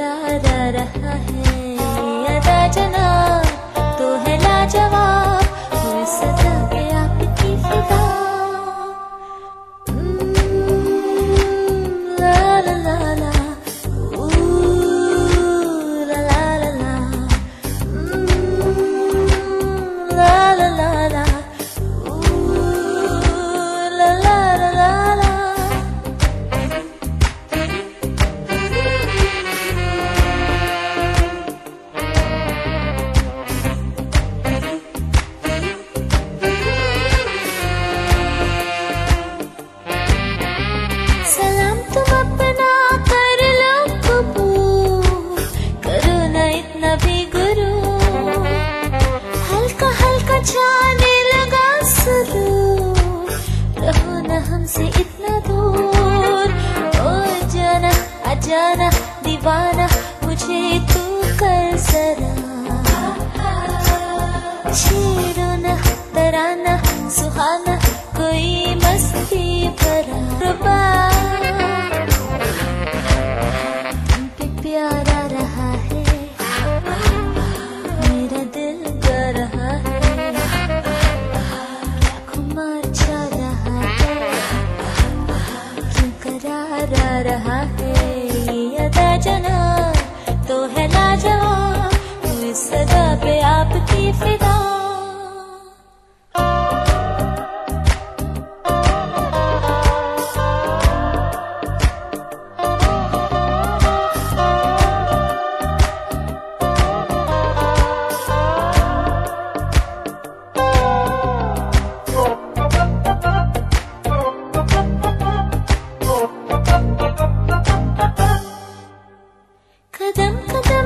करारा रहा है अदा जनाब, तो है लाजवाब हुई सदा पे आपकी फिदा। ला ला ला ला, ला ला ला ला, ला ला ला ला, ला ला ला ला। सलाम तुम अपना कर लो कबूल, करो न इतना भी गुरु, हल्का हल्का छाने लगा सुरूर, रहो न हमसे इतना दूर। ओ जाना अजाना दीवाना मुझे तू कर जरा, शेरो न तराना सुहाना कोई मस्ती भरा रुबा, प्यारा रहा है मेरा दिल गा रहा है, क्या खुमार छा रहा है, क्यों करारा रहा है ये अदा जनाब, तो है लाजवाब हुई सदा पे आपकी फिदा। कदम कदम